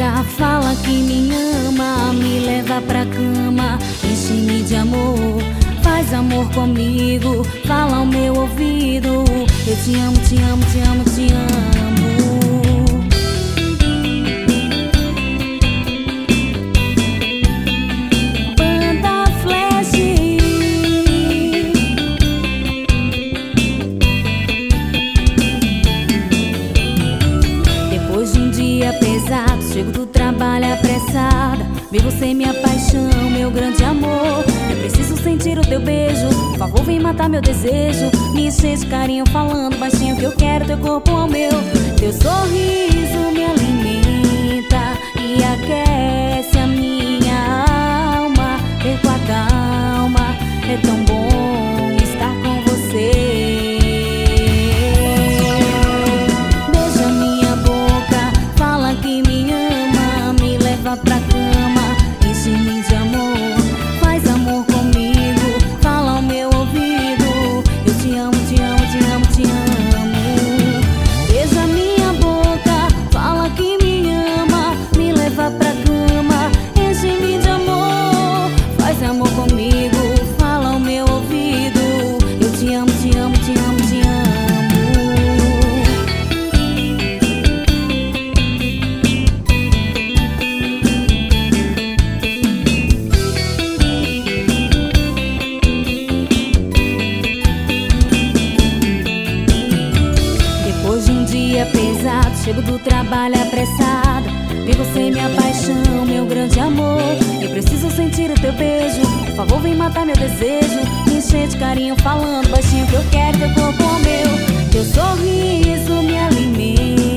boca fala que me ama, me leva pra cama, enche-me de amor, faz amor comigo, fala ao meu ouvido: eu te amo, te amo, te amo, te amo. Banda Flash. Depois de um dia pesado, chego do trabalho apressada, vi você minha paixão, meu grande amor. Eu preciso sentir o teu beijo, por favor vem matar meu desejo, me encher de carinho falando baixinho que eu quero teu corpo ao meu. Teu sorriso me alimenta e aquece a minha alma, perco a calma, é tão bom estar com você. Beija minha boca, fala que me ama, me leva pra cama, enche-me de amor, faz amor comigo, fala ao meu ouvido: eu te amo, te amo, te amo, te amo. Beija minha boca, fala que me ama, me leva pra cama, enche-me de amor, faz amor comigo, fala ao meu ouvido: eu te amo, te amo, te amo, te amo. Depois de um dia pesado, chego do trabalho apressada, vi você minha paixão, meu grande amor. Eu preciso sentir o teu beijo, por favor vem matar meu desejo, me encher de carinho falando baixinho que eu quero teu corpo ao meu. Teu sorriso me alimenta